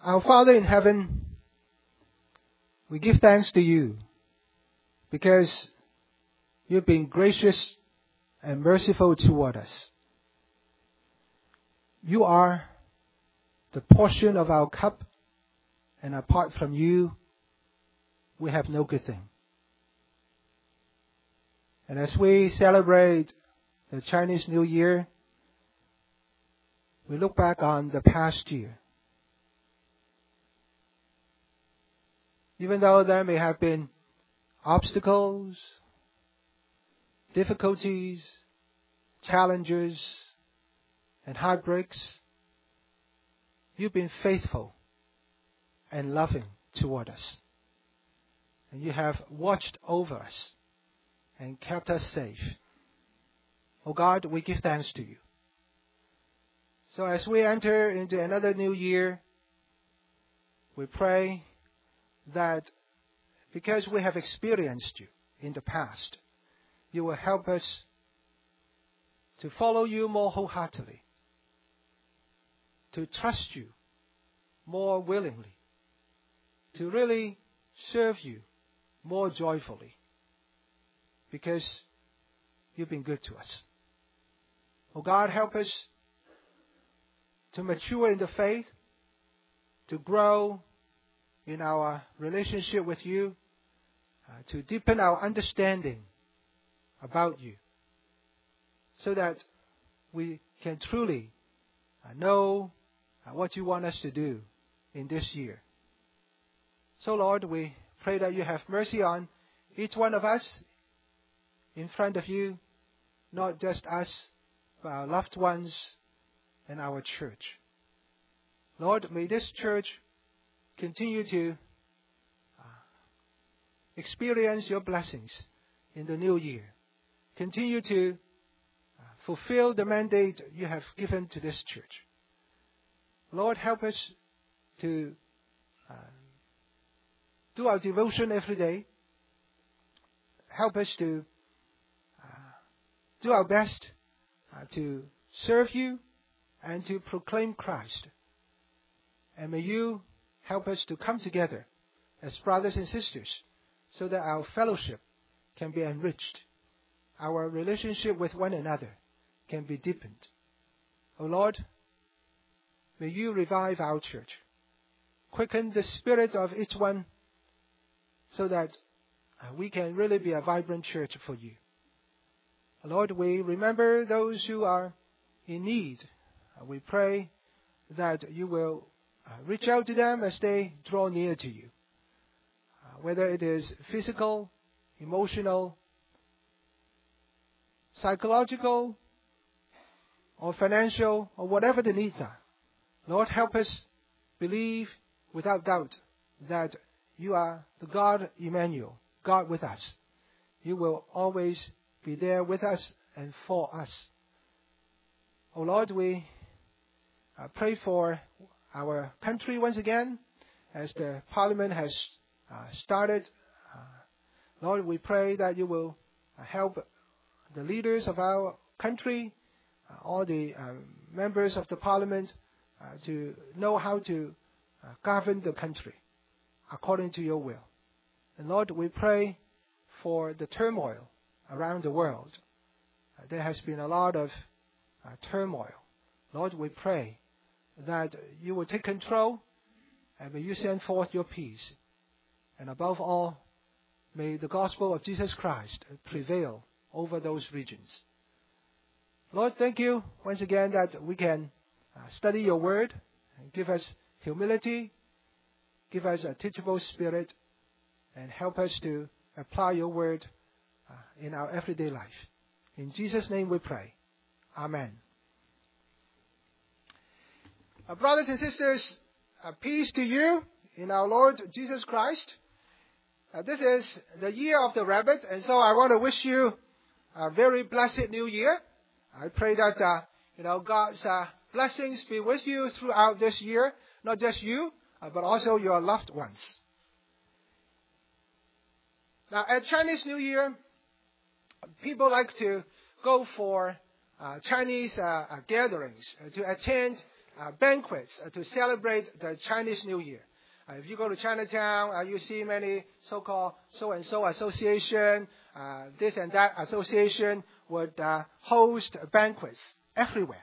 Our Father in heaven, we give thanks to you because you've been gracious and merciful toward us. You are the portion of our cup, and apart from you, we have no good thing. And as we celebrate the Chinese New Year, we look back on the past year. Even though there may have been obstacles, difficulties, challenges, and heartbreaks, you've been faithful and loving toward us. And you have watched over us and kept us safe. Oh God, we give thanks to you. So as we enter into another new year, we pray that because we have experienced you in the past, you will help us to follow you more wholeheartedly, to trust you more willingly, to really serve you more joyfully, because you've been good to us. Oh God, help us to mature in the faith, to grow in our relationship with you, to deepen our understanding about you, so that we can truly know what you want us to do in this year. So Lord, we pray that you have mercy on each one of us in front of you, not just us, but our loved ones and our church. Lord, may this church continue to experience your blessings in the new year. Continue to fulfill the mandate you have given to this church. Lord, help us to do our devotion every day. Help us to do our best to serve you and to proclaim Christ. And may you help us to come together as brothers and sisters so that our fellowship can be enriched. Our relationship with one another can be deepened. O Lord, may you revive our church. Quicken the spirit of each one so that we can really be a vibrant church for you. Lord, we remember those who are in need. We pray that you will reach out to them as they draw near to you. Whether it is physical, emotional, psychological, or financial, or whatever the needs are. Lord, help us believe without doubt that you are the God Emmanuel, God with us. You will always be there with us and for us. Oh Lord, we pray for our country once again as the Parliament has started. Lord, we pray that you will help the leaders of our country, all the members of the Parliament, to know how to govern the country according to your will. And Lord, we pray for the turmoil around the world. There has been a lot of turmoil. Lord, we pray that you will take control and may you send forth your peace. And above all, may the gospel of Jesus Christ prevail over those regions. Lord, thank you once again that we can study your word and give us humility, give us a teachable spirit, and help us to apply your word in our everyday life. In Jesus' name we pray. Amen. Brothers and sisters, peace to you in our Lord Jesus Christ. This is the year of the rabbit, and so I want to wish you a very blessed new year. I pray that God's blessings be with you throughout this year, not just you, but also your loved ones. Now, at Chinese New Year, people like to go for Chinese gatherings to attend banquets to celebrate the Chinese New Year. If you go to Chinatown, you see many so-called so-and-so association, this and that association would host banquets everywhere.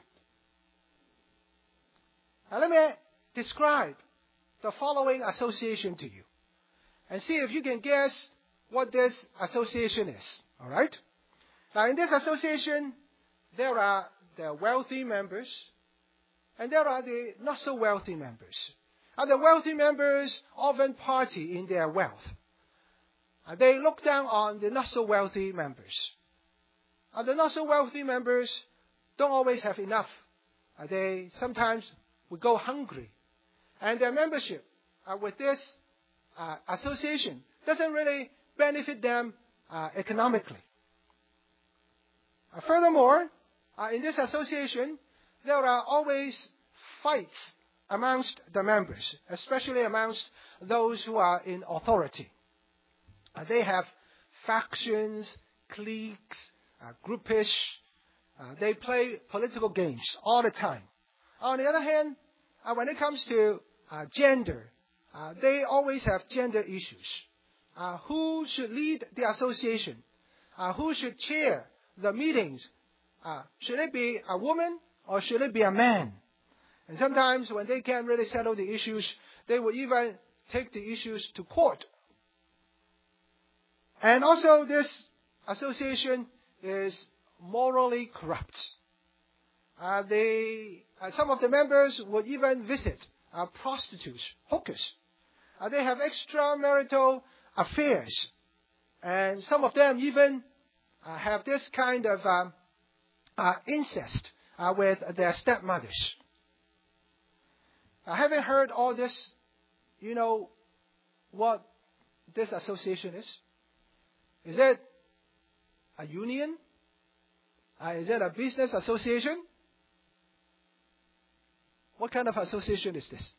Now let me describe the following association to you and see if you can guess what this association is. All right? Now in this association, there are the wealthy members and there are the not so wealthy members. And the wealthy members often party in their wealth. They look down on the not so wealthy members. And the not so wealthy members don't always have enough. They sometimes would go hungry. And their membership with this association doesn't really benefit them economically. Furthermore, in this association, there are always fights amongst the members, especially amongst those who are in authority. They have factions, cliques, groupish. They play political games all the time. On the other hand, when it comes to gender, they always have gender issues. Who should lead the association? Who should chair the meetings? Should it be a woman or should it be a man? And sometimes when they can't really settle the issues, they will even take the issues to court. And also this association is morally corrupt. Some of the members would even visit prostitutes, hookers. They have extramarital affairs. And some of them even have this kind of incest with their stepmothers. Having heard all this, you know what this association is? Is it a union? Is it a business association? What kind of association is this?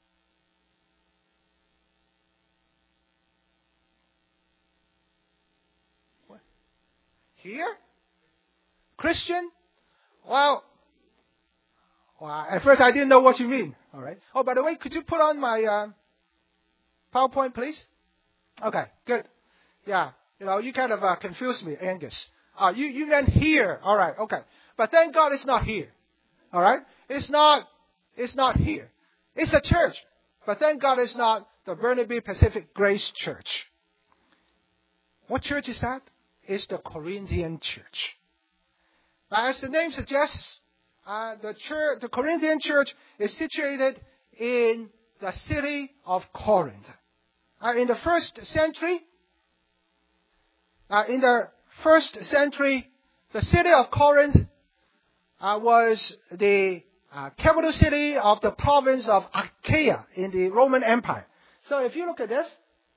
What? Here? Christian? Well, at first I didn't know what you mean. All right. Oh, by the way, could you put on my PowerPoint, please? Okay, good. Yeah, you kind of confused me, Angus. You meant here. All right, okay. But thank God it's not here. All right? It's not here. It's a church. But thank God it's not the Burnaby Pacific Grace Church. What church is that? It's the Corinthian church. Now, as the name suggests, the Corinthian church is situated in the city of Corinth. In the first century, the city of Corinth was the capital city of the province of Achaia in the Roman Empire. So if you look at this,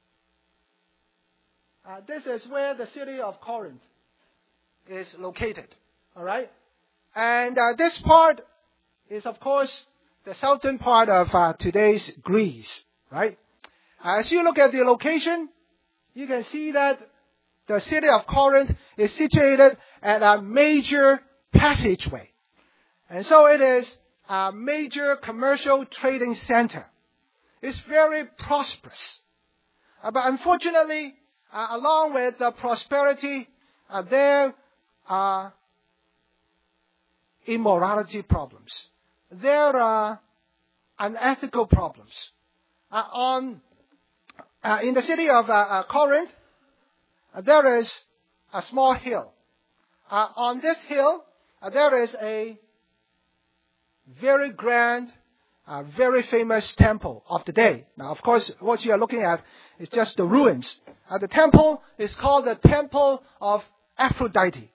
this is where the city of Corinth is located. All right? And this part is, of course, the southern part of today's Greece, right? As you look at the location, you can see that the city of Corinth is situated at a major passageway. And so it is a major commercial trading center. It's very prosperous. But unfortunately, along with the prosperity, there are immorality problems. There are unethical problems. In the city of Corinth, there is a small hill. On this hill, there is a very grand, very famous temple of the day. Now, of course, what you are looking at is just the ruins. The temple is called the Temple of Aphrodite.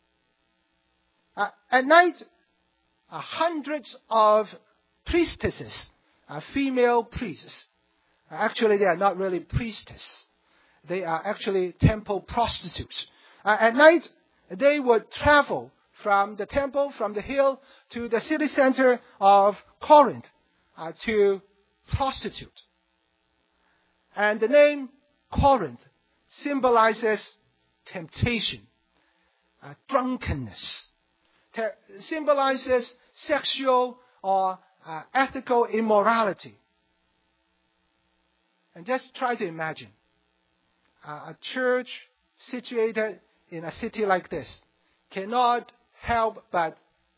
At night, hundreds of priestesses, female priests. Actually, they are not really priestesses. They are actually temple prostitutes. At night, they would travel from the temple, from the hill, to the city center of Corinth to prostitute. And the name Corinth symbolizes temptation, drunkenness, symbolizes sexual or ethical immorality. And just try to imagine a church situated in a city like this cannot help but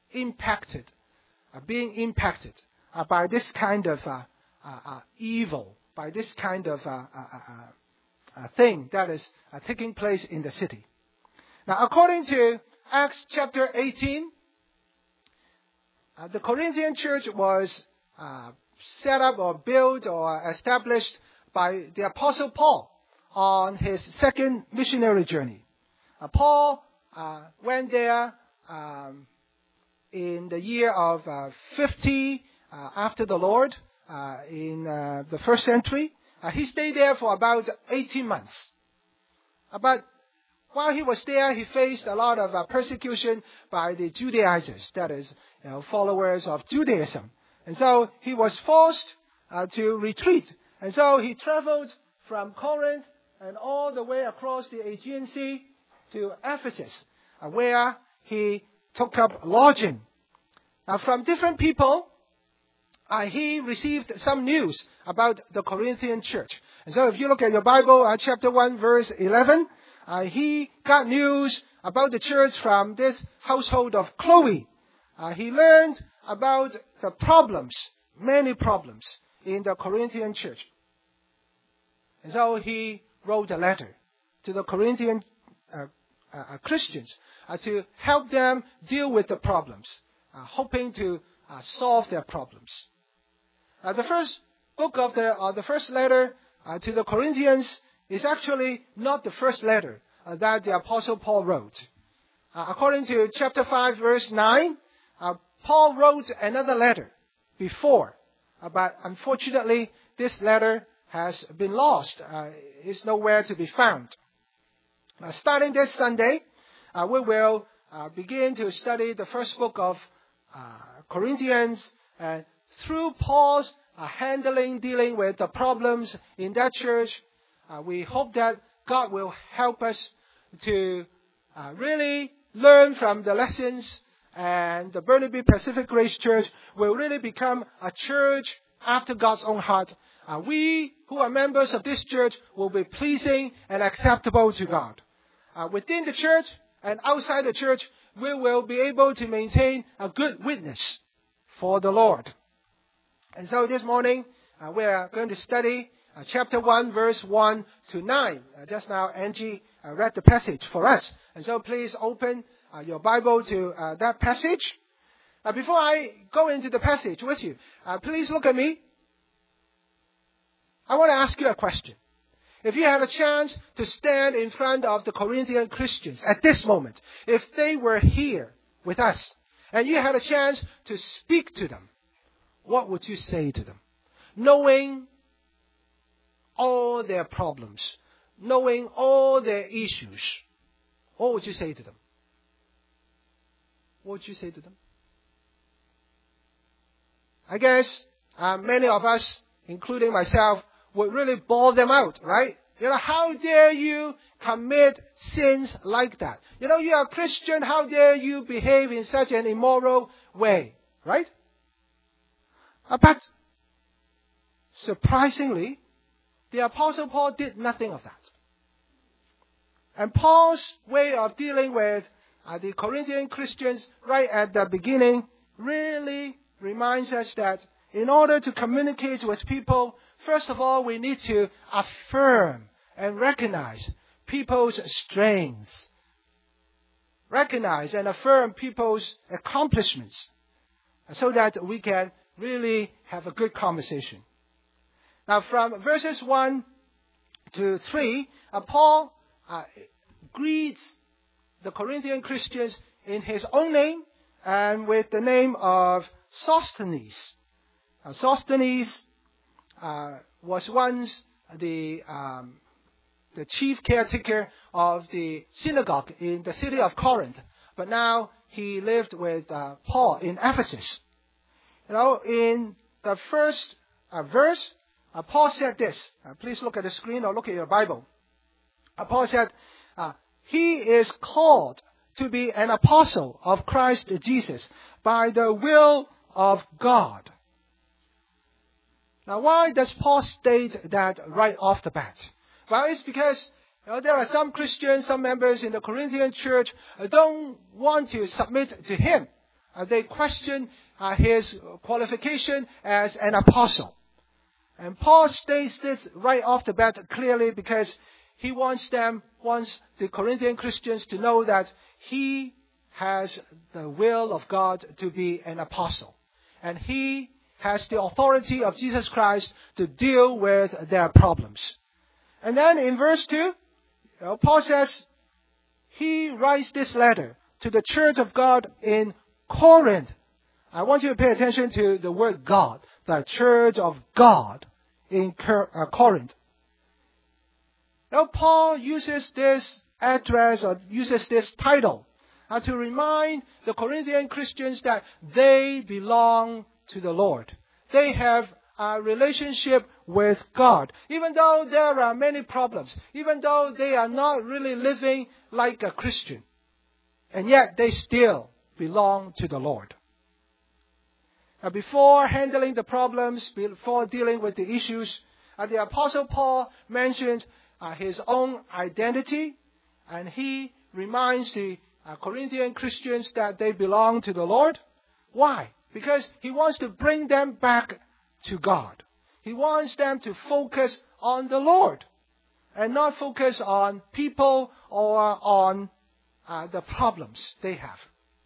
being impacted by this kind of evil, by this kind of thing that is taking place in the city. Now, according to Acts chapter 18, the Corinthian church was set up or built or established by the Apostle Paul on his second missionary journey. Paul went there in the year of 50 after the Lord in the first century. He stayed there for about 18 months. But while he was there, he faced a lot of persecution by the Judaizers, that is, followers of Judaism. And so he was forced to retreat. And so he traveled from Corinth and all the way across the Aegean Sea to Ephesus, where he took up lodging. Now, from different people, he received some news about the Corinthian church. And so if you look at your Bible, chapter 1, verse 11, he got news about the church from this household of Chloe. He learned about the problems, many problems, in the Corinthian church. And so he wrote a letter to the Corinthian Christians to help them deal with the problems, hoping to solve their problems. The first book of the first letter to the Corinthians is actually not the first letter that the Apostle Paul wrote. According to chapter 5, verse 9, Paul wrote another letter before, but unfortunately, this letter has been lost. It's nowhere to be found. Starting this Sunday, we will begin to study the first book of Corinthians. Through Paul's dealing with the problems in that church, we hope that God will help us to really learn from the lessons, and the Burnaby Pacific Grace Church will really become a church after God's own heart. We who are members of this church will be pleasing and acceptable to God. Within the church and outside the church, we will be able to maintain a good witness for the Lord. And so this morning, we are going to study chapter 1, verse 1 to 9. Just now, Angie read the passage for us. And so please open your Bible to that passage. Before I go into the passage with you, please look at me. I want to ask you a question. If you had a chance to stand in front of the Corinthian Christians at this moment, if they were here with us, and you had a chance to speak to them, what would you say to them? Knowing all their problems, knowing all their issues, what would you say to them? What would you say to them? I guess many of us, including myself, would really bawl them out, right? How dare you commit sins like that? You are a Christian, how dare you behave in such an immoral way, right? But surprisingly, the Apostle Paul did nothing of that. And Paul's way of dealing with the Corinthian Christians right at the beginning really reminds us that in order to communicate with people, first of all, we need to affirm and recognize people's strengths. Recognize and affirm people's accomplishments so that we can really have a good conversation. Now, from verses 1 to 3, Paul greets the Corinthian Christians in his own name and with the name of Sosthenes. Sosthenes was once the chief caretaker of the synagogue in the city of Corinth, but now he lived with Paul in Ephesus. In the first verse, Paul said this. Please look at the screen or look at your Bible. Paul said, he is called to be an apostle of Christ Jesus by the will of God. Now, why does Paul state that right off the bat? Well, it's because there are some Christians, some members in the Corinthian church don't want to submit to him. They question his qualification as an apostle. And Paul states this right off the bat clearly because he wants the Corinthian Christians to know that he has the will of God to be an apostle. And he has the authority of Jesus Christ to deal with their problems. And then in verse 2, Paul says he writes this letter to the church of God in Corinth. I want you to pay attention to the word God, the church of God in Corinth. Now, Paul uses this address or uses this title to remind the Corinthian Christians that they belong to the Lord. They have a relationship with God. Even though there are many problems, even though they are not really living like a Christian, and yet they still belong to the Lord. Before handling the problems, before dealing with the issues, the Apostle Paul mentioned his own identity, and he reminds the Corinthian Christians that they belong to the Lord. Why? Because he wants to bring them back to God. He wants them to focus on the Lord and not focus on people or on the problems they have.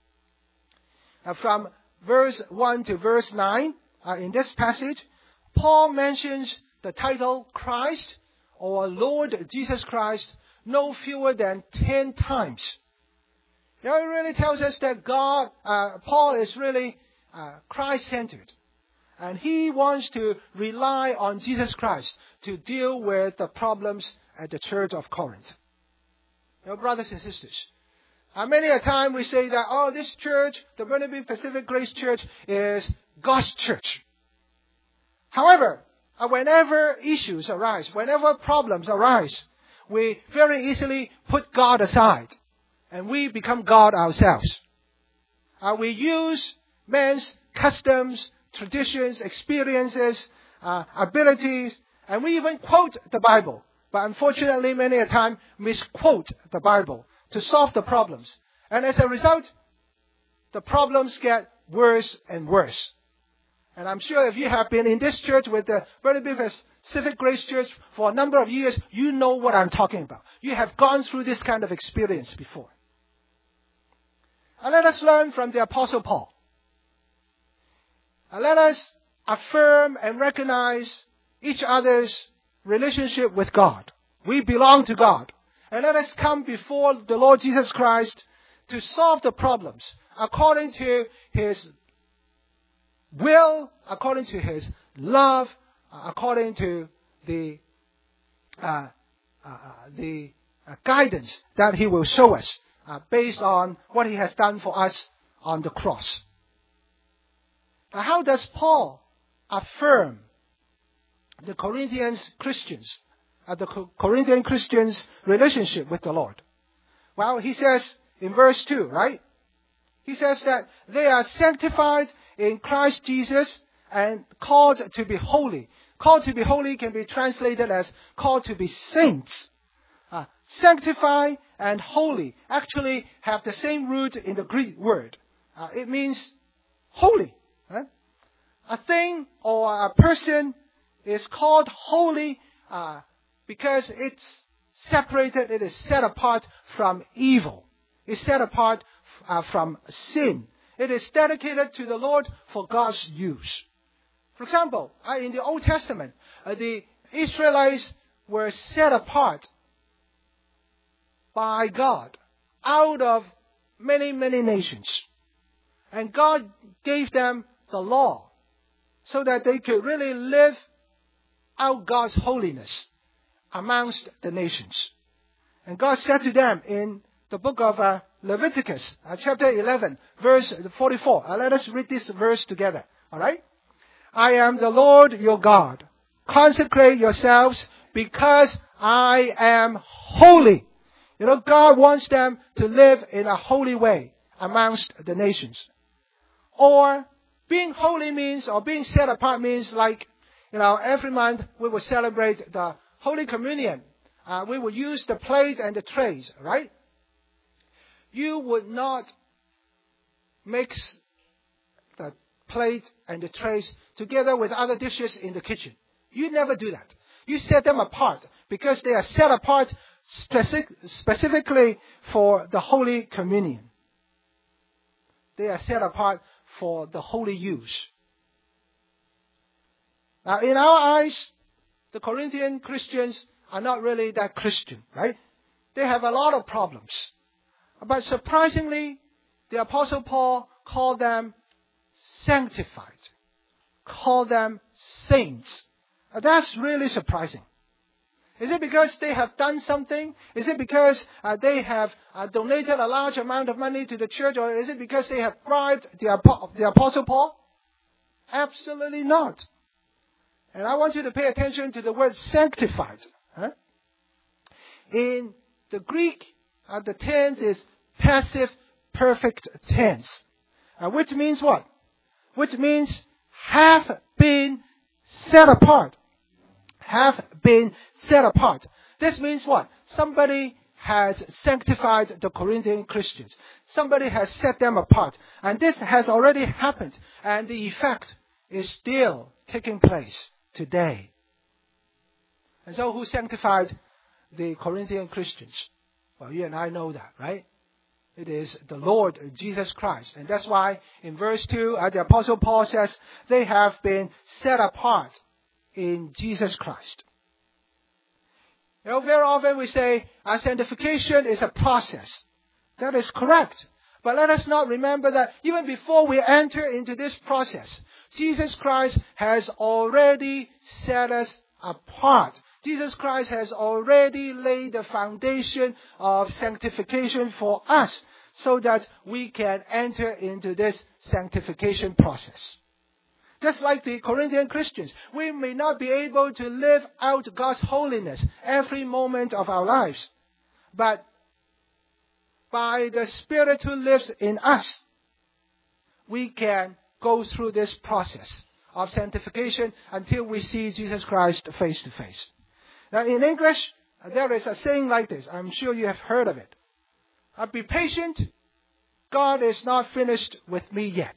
From verse 1 to verse 9, in this passage, Paul mentions the title Christ or Lord Jesus Christ no fewer than 10 times. It really tells us that Paul is really Christ-centered. And he wants to rely on Jesus Christ to deal with the problems at the church of Corinth. Brothers and sisters, many a time we say that, this church, the Burnaby Pacific Grace Church, is God's church. However, whenever issues arise, whenever problems arise, we very easily put God aside and we become God ourselves. We use man's customs, traditions, experiences, abilities, and we even quote the Bible. But unfortunately, many a time, misquote the Bible to solve the problems. And as a result, the problems get worse and worse. And I'm sure if you have been in this church with the Burnaby Pacific Grace Church for a number of years, you know what I'm talking about. You have gone through this kind of experience before. And let us learn from the Apostle Paul. And let us affirm and recognize each other's relationship with God. We belong to God. And let us come before the Lord Jesus Christ to solve the problems according to His will, according to His love, according to the guidance that He will show us based on what He has done for us on the cross. Now, how does Paul affirm the Corinthian Christians' relationship with the Lord? Well, he says in verse 2, right? He says that they are sanctified in Christ Jesus and called to be holy. Called to be holy can be translated as called to be saints. Sanctified and holy actually have the same root in the Greek word. It means holy. Right? A thing or a person is called holy because it's separated, it is set apart from evil. It's set apart from sin. It is dedicated to the Lord for God's use. For example, in the Old Testament, the Israelites were set apart by God out of many, many nations. And God gave them the law so that they could really live out God's holiness amongst the nations. And God said to them in the book of Leviticus, chapter 11, verse 44. Let us read this verse together. All right? I am the Lord your God. Consecrate yourselves because I am holy. God wants them to live in a holy way amongst the nations. Or being holy means, or being set apart means like every month we will celebrate the Holy Communion. We will use the plate and the trays, right? You would not mix the plate and the trays together with other dishes in the kitchen. You never do that. You set them apart because they are set apart specifically for the Holy Communion. They are set apart for the holy use. Now, in our eyes, the Corinthian Christians are not really that Christian, right? They have a lot of problems. But surprisingly, the Apostle Paul called them sanctified, called them saints. That's really surprising. Is it because they have done something? Is it because they have donated a large amount of money to the church? Or is it because they have bribed the Apostle Paul? Absolutely not. And I want you to pay attention to the word sanctified. In the Greek, the tense is passive perfect tense. Which means what? Which means have been set apart. Have been set apart. This means what? Somebody has sanctified the Corinthian Christians. Somebody has set them apart. And this has already happened. And the effect is still taking place today. And so who sanctified the Corinthian Christians? Well, you and I know that, right? It is the Lord Jesus Christ. And that's why in verse 2, the Apostle Paul says, they have been set apart in Jesus Christ. Very often we say our sanctification is a process. That is correct. But let us not remember that even before we enter into this process, Jesus Christ has already set us apart. Jesus Christ has already laid the foundation of sanctification for us so that we can enter into this sanctification process. Just like the Corinthian Christians, we may not be able to live out God's holiness every moment of our lives. But by the Spirit who lives in us, we can go through this process of sanctification until we see Jesus Christ face to face. Now in English, there is a saying like this. I'm sure you have heard of it. Be patient. God is not finished with me yet.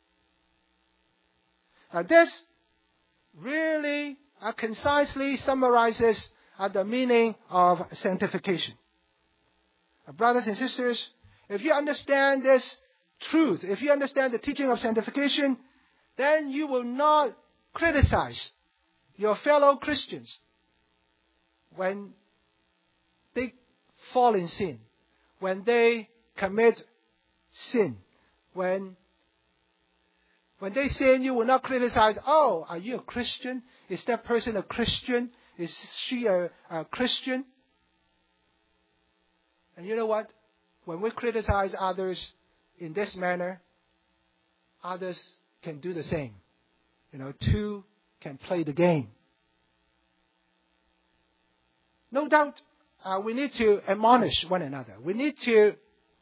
Now this really concisely summarizes the meaning of sanctification. Brothers and sisters, if you understand this truth, if you understand the teaching of sanctification, then you will not criticize your fellow Christians when they fall in sin, when they commit sin, when they sin, you will not criticize, oh, are you a Christian? Is that person a Christian? Is she a Christian? And you know what? When we criticize others in this manner, others can do the same. Two can play the game. No doubt, we need to admonish one another. We need to,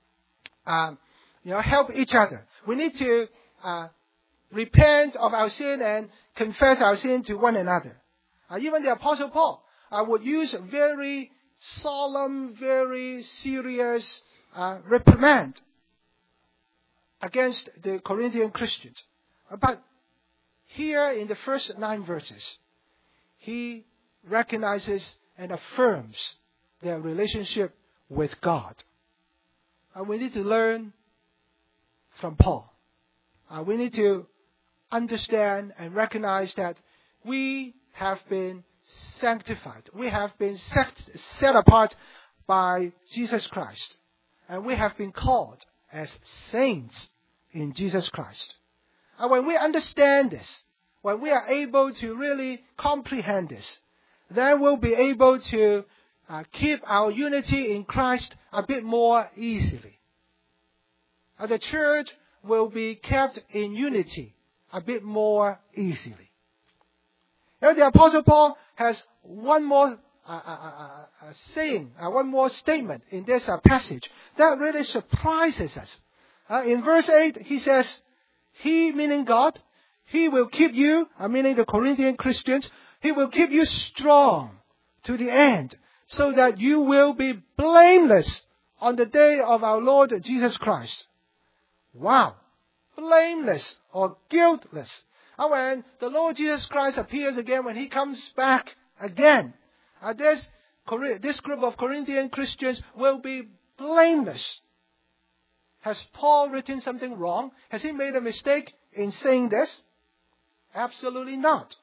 help each other. We need to repent of our sin and confess our sin to one another. Even the Apostle Paul would use very solemn, very serious reprimand against the Corinthian Christians. But here in the first 9 verses, he recognizes and affirms their relationship with God. We need to learn from Paul. We need to understand and recognize that we have been sanctified. We have been set apart by Jesus Christ. And we have been called as saints in Jesus Christ. And when we understand this, when we are able to really comprehend this, then we'll be able to keep our unity in Christ a bit more easily. The church will be kept in unity a bit more easily. The Apostle Paul has one more saying, one more statement in this passage that really surprises us. In verse 8, he says, He, meaning God, He will keep you, meaning the Corinthian Christians, He will keep you strong to the end, so that you will be blameless on the day of our Lord Jesus Christ. Wow! Blameless or guiltless. And when the Lord Jesus Christ appears again, when He comes back again, this group of Corinthian Christians will be blameless. Has Paul written something wrong? Has he made a mistake in saying this? Absolutely not.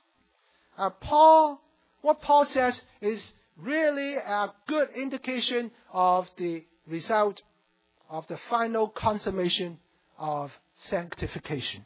What Paul says is really a good indication of the result of the final consummation of sanctification.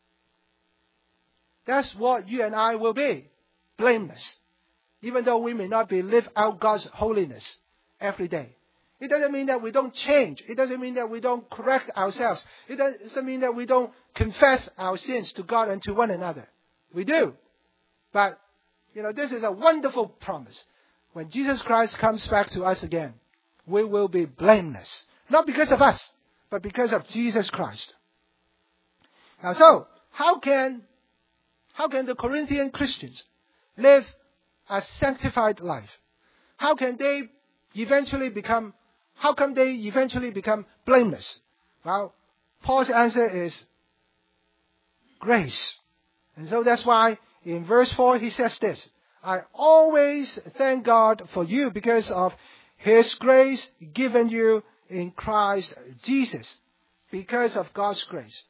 That's what you and I will be, blameless, even though we may not be live out God's holiness every day. It doesn't mean that we don't change. It doesn't mean that we don't correct ourselves. It doesn't mean that we don't confess our sins to God and to one another. We do. But, this is a wonderful promise. When Jesus Christ comes back to us again, we will be blameless. Not because of us, but because of Jesus Christ. Now, so, how can the Corinthian Christians live a sanctified life? How come they eventually become blameless? Well, Paul's answer is grace. And so that's why in verse 4 he says this, I always thank God for you because of His grace given you in Christ Jesus. Because of God's grace.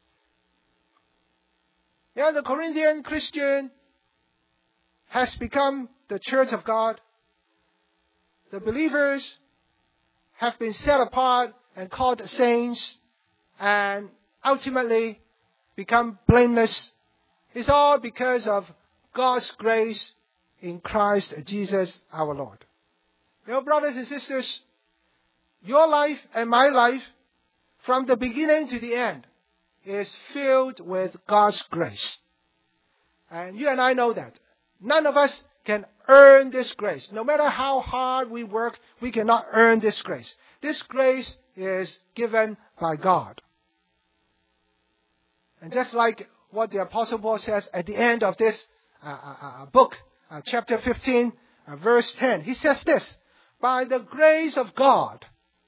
The Corinthian Christian has become the church of God. The believers have been set apart and called saints and ultimately become blameless. It's all because of God's grace in Christ Jesus our Lord. Brothers and sisters, your life and my life, from the beginning to the end, is filled with God's grace. And you and I know that. None of us can earn this grace. No matter how hard we work, we cannot earn this grace. This grace is given by God. And just like what the Apostle Paul says at the end of this book, chapter 15, verse 10, he says this, by the grace of God,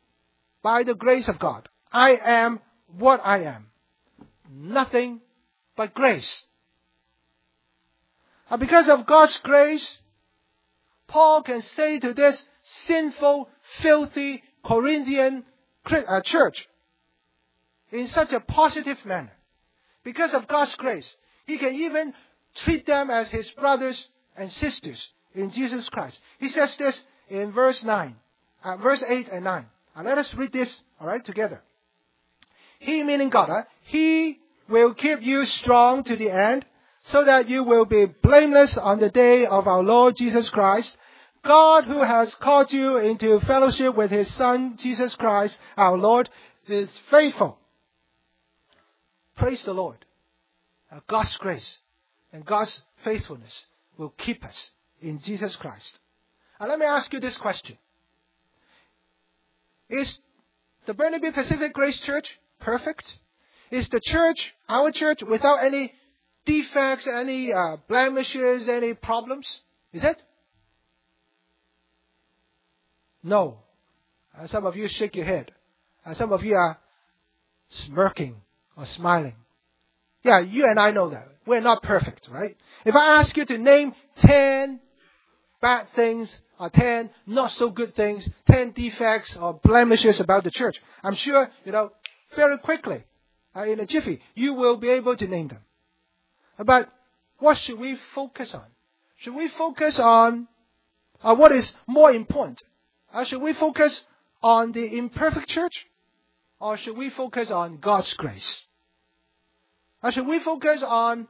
I am what I am. Nothing but grace. And because of God's grace, Paul can say to this sinful, filthy Corinthian church in such a positive manner. Because of God's grace, he can even treat them as his brothers and sisters in Jesus Christ. He says this in verse 8 and 9. Let us read this, together. He, meaning God, He will keep you strong to the end, so that you will be blameless on the day of our Lord Jesus Christ. God, who has called you into fellowship with His Son, Jesus Christ, our Lord, is faithful. Praise the Lord. God's grace and God's faithfulness will keep us in Jesus Christ. And let me ask you this question. Is the Burnaby Pacific Grace Church perfect? Is the church, our church, without any defects, any blemishes, any problems? Is it? No. Some of you shake your head. Some of you are smirking or smiling. Yeah, you and I know that. We're not perfect, right? If I ask you to name 10 bad things or 10 not so good things, 10 defects or blemishes about the church, I'm sure, very quickly, in a jiffy, you will be able to name them. But what should we focus on? Should we focus on what is more important? Should we focus on the imperfect church? Or should we focus on God's grace? Should we focus on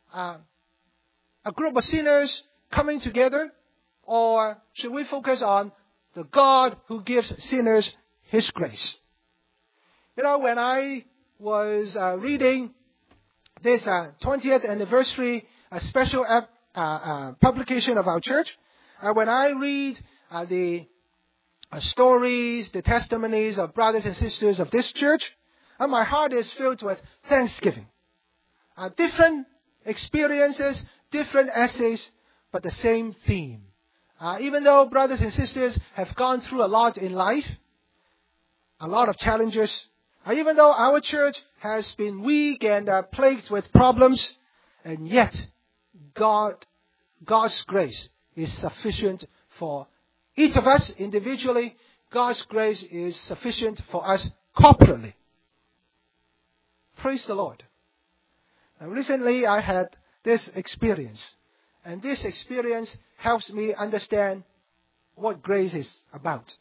a group of sinners coming together? Or should we focus on the God who gives sinners His grace? When I was reading this 20th anniversary special publication of our church, when I read the stories, the testimonies of brothers and sisters of this church, my heart is filled with thanksgiving. Different experiences, different essays, but the same theme. Even though brothers and sisters have gone through a lot in life, a lot of challenges, even though our church has been weak and plagued with problems, and yet God's grace is sufficient for each of us individually. God's grace is sufficient for us corporately. Praise the Lord. Now, recently I had this experience, and this experience helps me understand what grace is about.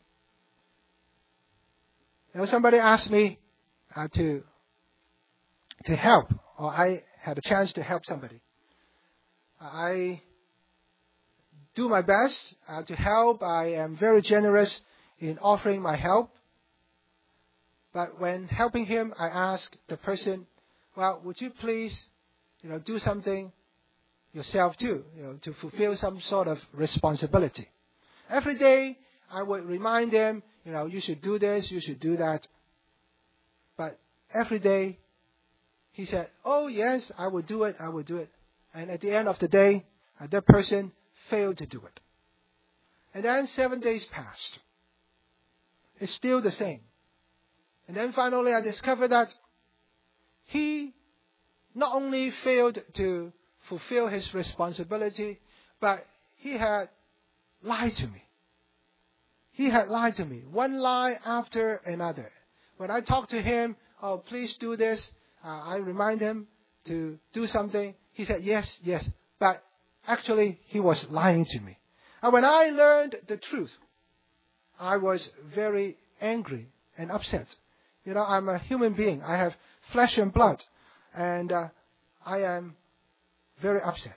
Somebody asked me to help, or I had a chance to help somebody. I do my best to help. I am very generous in offering my help. But when helping him, I ask the person, well, would you please, do something yourself too, to fulfill some sort of responsibility. Every day, I would remind them, you should do this, you should do that. But every day, he said, oh yes, I will do it, I will do it. And at the end of the day, that person failed to do it. And then 7 days passed. It's still the same. And then finally I discovered that he not only failed to fulfill his responsibility, but he had lied to me. He had lied to me, one lie after another. When I talked to him, oh, please do this, I remind him to do something. He said, yes, yes, but actually he was lying to me. And when I learned the truth, I was very angry and upset. I'm a human being. I have flesh and blood, and I am very upset.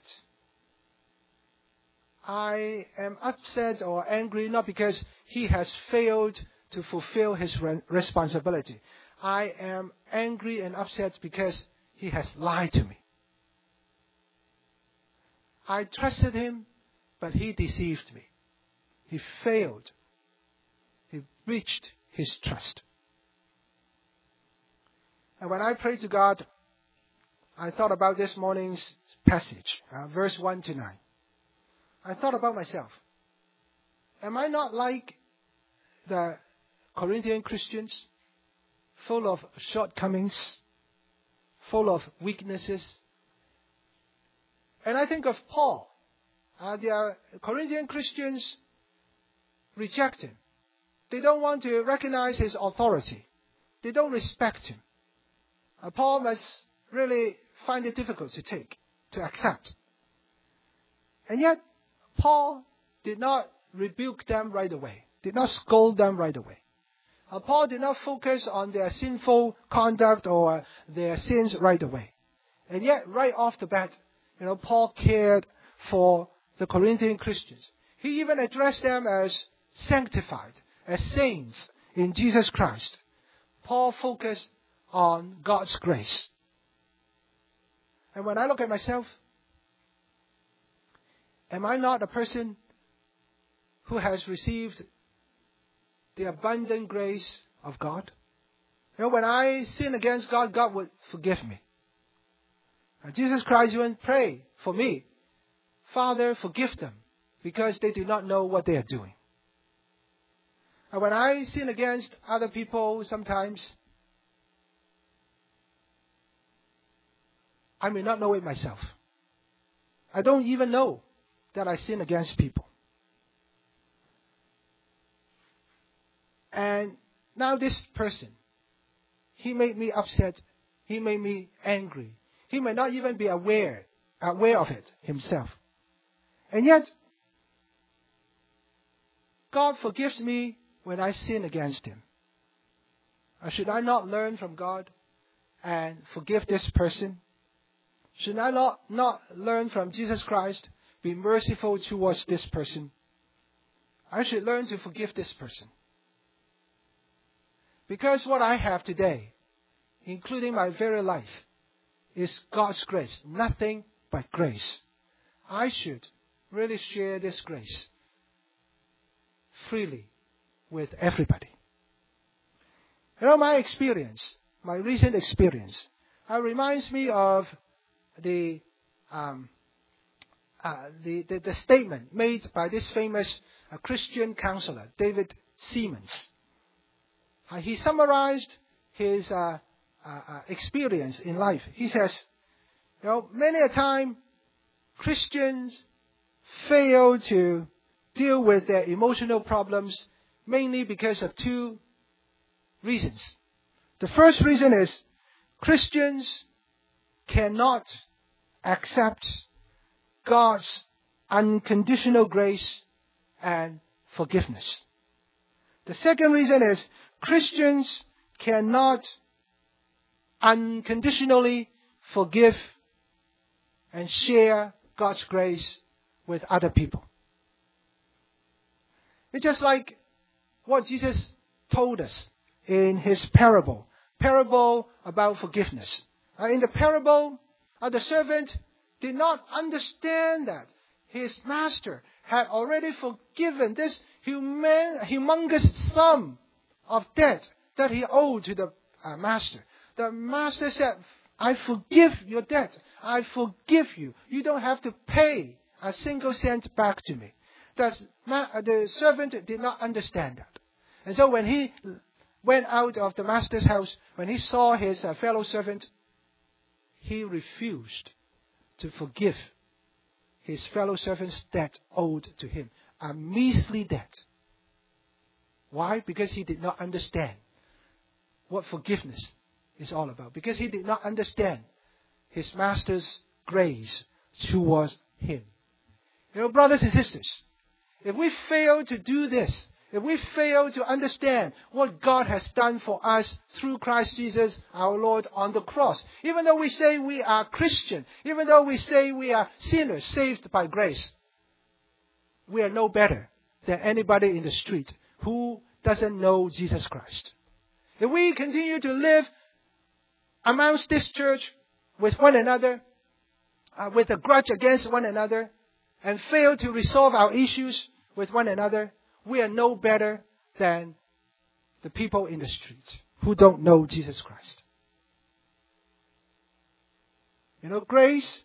I am upset or angry not because he has failed to fulfill his responsibility. I am angry and upset because he has lied to me. I trusted him, but he deceived me. He failed. He breached his trust. And when I prayed to God, I thought about this morning's passage, verse 1 to 9. I thought about myself. Am I not like the Corinthian Christians, full of shortcomings, full of weaknesses? And I think of Paul. The Corinthian Christians reject him. They don't want to recognize his authority. They don't respect him. Paul must really find it difficult to accept. And yet, Paul did not rebuke them right away, did not scold them right away. Paul did not focus on their sinful conduct or their sins right away. And yet, right off the bat, Paul cared for the Corinthian Christians. He even addressed them as sanctified, as saints in Jesus Christ. Paul focused on God's grace. And when I look at myself, am I not a person who has received the abundant grace of God? When I sin against God, God would forgive me. Jesus Christ even prayed for me, Father, forgive them, because they do not know what they are doing. And when I sin against other people, sometimes I may not know it myself. I don't even know that I sin against people. And now this person, he made me upset. He made me angry. He may not even be aware of it himself. And yet, God forgives me when I sin against him. Should I not learn from God and forgive this person? Should I not learn from Jesus Christ, be merciful towards this person? I should learn to forgive this person. Because what I have today, including my very life, is God's grace, nothing but grace. I should really share this grace freely with everybody. My experience, my recent experience, reminds me of the the statement made by this famous Christian counselor, David Siemens. He summarized his experience in life. He says, many a time Christians fail to deal with their emotional problems mainly because of two reasons. The first reason is Christians cannot accept God's unconditional grace and forgiveness. The second reason is Christians cannot unconditionally forgive and share God's grace with other people. It's just like what Jesus told us in his parable about forgiveness. In the parable, the servant did not understand that his master had already forgiven this humongous sum of debt that he owed to the master. The master said, I forgive your debt. I forgive you. You don't have to pay a single cent back to me. The servant did not understand that. And so when he went out of the master's house, when he saw his fellow servant, he refused to forgive his fellow servant's debt owed to him, a measly debt. Why? Because he did not understand what forgiveness is all about. Because he did not understand his master's grace towards him. Brothers and sisters, if we fail to do this, if we fail to understand what God has done for us through Christ Jesus our Lord on the cross, even though we say we are Christian, even though we say we are sinners saved by grace, we are no better than anybody in the street who doesn't know Jesus Christ. If we continue to live amongst this church with one another, with a grudge against one another, and fail to resolve our issues with one another, we are no better than the people in the street who don't know Jesus Christ. Grace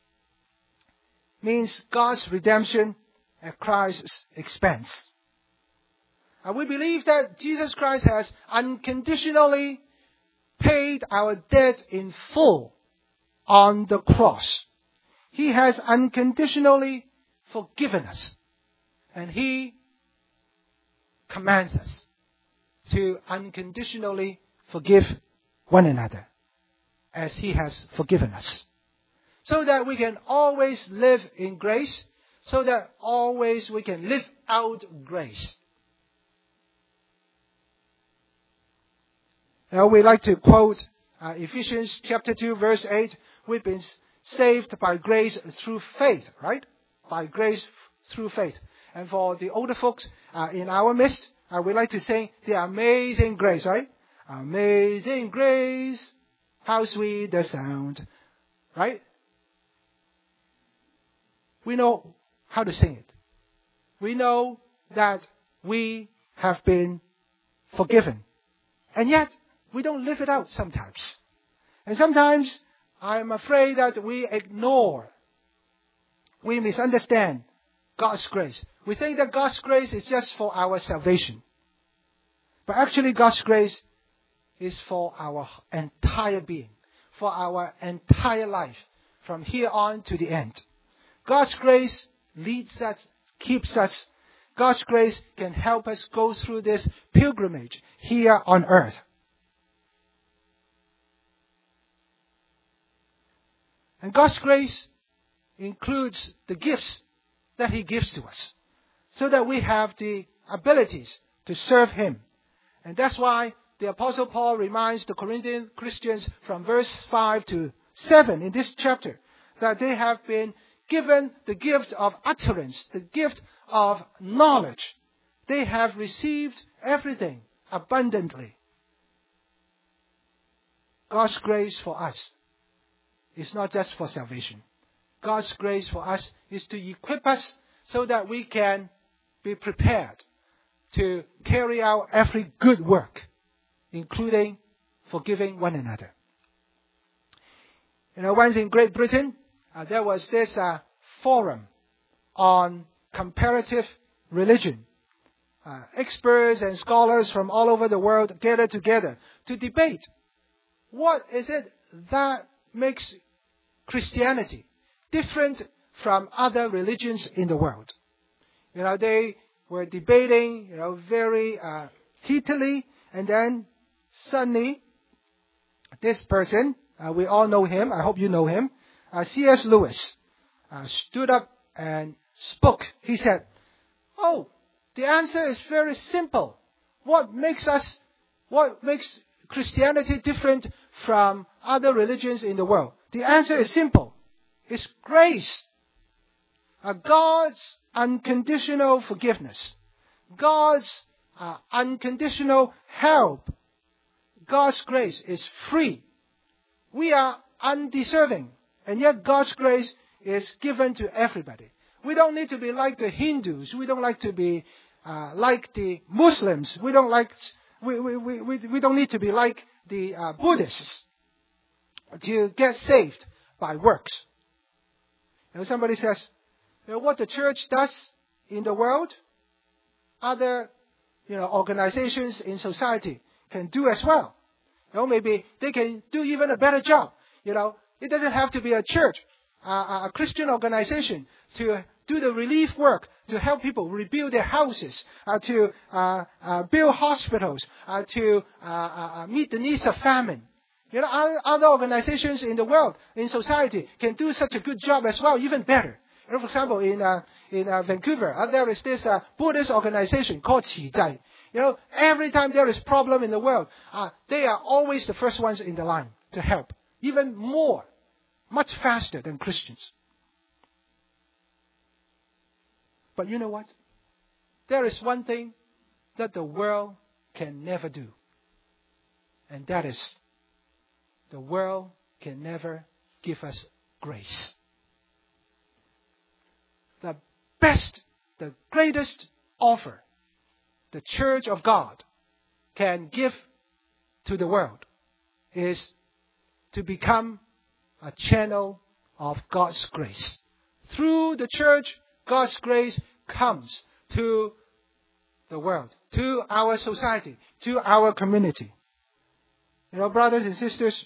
means God's redemption at Christ's expense. We believe that Jesus Christ has unconditionally paid our debt in full on the cross. He has unconditionally forgiven us. And He commands us to unconditionally forgive one another as He has forgiven us. So that we can always live in grace, so that always we can live out grace. Now we like to quote Ephesians chapter 2 verse 8. We've been saved by grace through faith, right? By grace through faith. And for the older folks in our midst, we like to sing the Amazing Grace, right? Amazing Grace, how sweet the sound, right? We know how to sing it. We know that we have been forgiven. And yet, we don't live it out sometimes. And sometimes, I'm afraid that we ignore, we misunderstand God's grace. We think that God's grace is just for our salvation. But actually, God's grace is for our entire being, for our entire life, from here on to the end. God's grace leads us, keeps us. God's grace can help us go through this pilgrimage here on earth. And God's grace includes the gifts that He gives to us, so that we have the abilities to serve Him. And that's why the Apostle Paul reminds the Corinthian Christians from verse 5 to 7 in this chapter that they have been given the gift of utterance, the gift of knowledge. They have received everything abundantly. God's grace for us is not just for salvation. God's grace for us is to equip us so that we can be prepared to carry out every good work, including forgiving one another. Once in Great Britain, there was this forum on comparative religion. Experts and scholars from all over the world gathered together to debate what is it that makes Christianity different from other religions in the world. They were debating, very heatedly, and then suddenly, this person, we all know him, I hope you know him, C.S. Lewis, stood up and spoke. He said, the answer is very simple. What makes Christianity different from other religions in the world? The answer is simple. It's grace. God's unconditional forgiveness. God's unconditional help. God's grace is free. We are undeserving, and yet God's grace is given to everybody. We don't need to be like the Hindus. We don't like to be like the Muslims. We don't need to be like the Buddhists to get saved by works. Somebody says, what the church does in the world, other organizations in society can do as well. Maybe they can do even a better job. It doesn't have to be a church, a Christian organization to do the relief work, to help people rebuild their houses, to build hospitals, to meet the needs of famine. Other organizations in the world, in society, can do such a good job as well, even better. For example, in Vancouver, there is this Buddhist organization called Qi Zai. Every time there is problem in the world, they are always the first ones in the line to help. Even more, much faster than Christians. But you know what? There is one thing that the world can never do. And that is, the world can never give us grace. The best, the greatest offer the Church of God can give to the world is to become a channel of God's grace. Through the church, God's grace comes to the world, to our society, to our community. Brothers and sisters,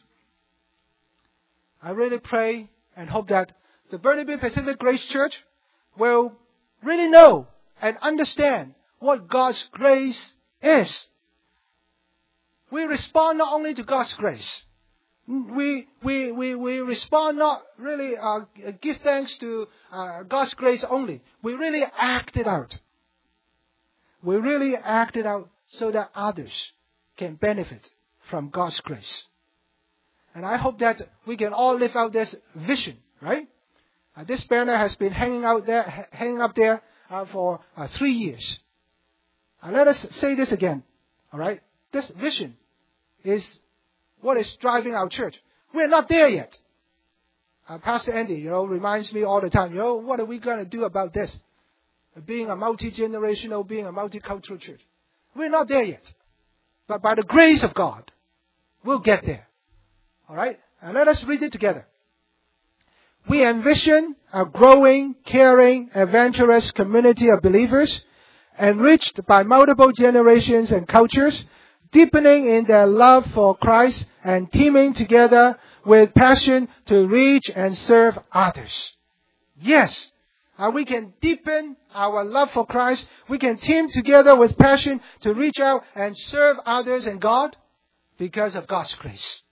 I really pray and hope that the Burnaby Pacific Grace Church will really know and understand what God's grace is. We respond not only to God's grace. We respond not really give thanks to God's grace only. We really act it out. We really act it out so that others can benefit from God's grace. And I hope that we can all live out this vision, right? This banner has been hanging up there for 3 years. Let us say this again, all right? This vision is what is driving our church. We're not there yet. Pastor Andy, reminds me all the time, what are we going to do about this? Being a multi-generational, being a multicultural church. We're not there yet. But by the grace of God, we'll get there. All right? And let us read it together. We envision a growing, caring, adventurous community of believers, enriched by multiple generations and cultures, deepening in their love for Christ and teaming together with passion to reach and serve others. Yes, we can deepen our love for Christ. We can team together with passion to reach out and serve others and God because of God's grace.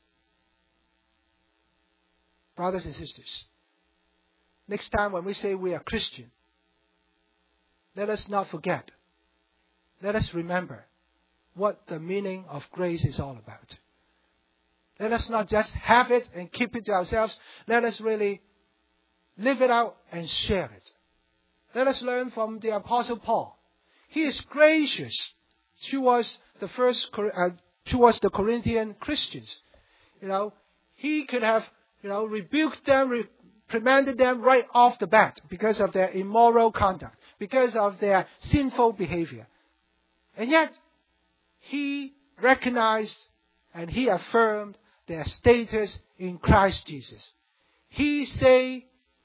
Brothers and sisters, next time when we say we are Christian, let us not forget. Let us remember what the meaning of grace is all about. Let us not just have it and keep it to ourselves. Let us really live it out and share it. Let us learn from the Apostle Paul. He is gracious towards the Corinthian Christians. He could have, rebuked them, reprimanded them right off the bat because of their immoral conduct, because of their sinful behavior. And yet, he recognized and he affirmed their status in Christ Jesus. He said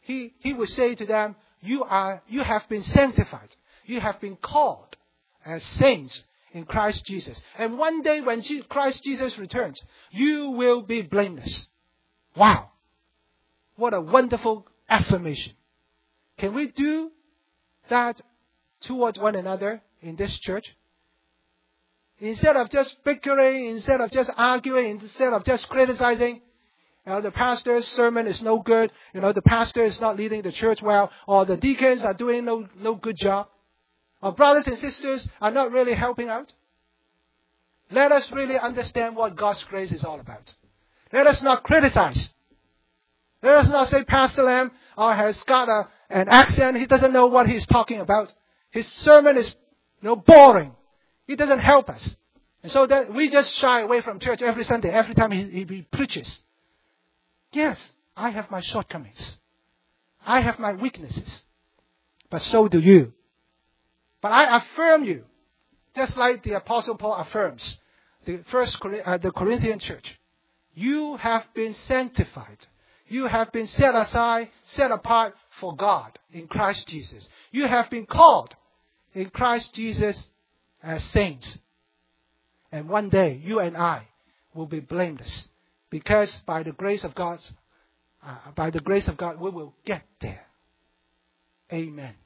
he would say to them, you have been sanctified. You have been called as saints in Christ Jesus. And one day when Christ Jesus returns, you will be blameless. Wow. What a wonderful affirmation. Can we do that towards one another in this church? Instead of just bickering, instead of just arguing, instead of just criticizing, the pastor's sermon is no good, the pastor is not leading the church well, or the deacons are doing no good job, or brothers and sisters are not really helping out. Let us really understand what God's grace is all about. Let us not criticize. Let us not say Pastor Lam has got an accent. He doesn't know what he's talking about. His sermon is boring. He doesn't help us. And so that we just shy away from church every Sunday, every time he preaches. Yes, I have my shortcomings. I have my weaknesses. But so do you. But I affirm you, just like the Apostle Paul affirms the Corinthian church. You have been sanctified. You have been set aside, set apart for God in Christ Jesus. You have been called in Christ Jesus as saints. And one day, you and I will be blameless. Because by the grace of God, we will get there. Amen.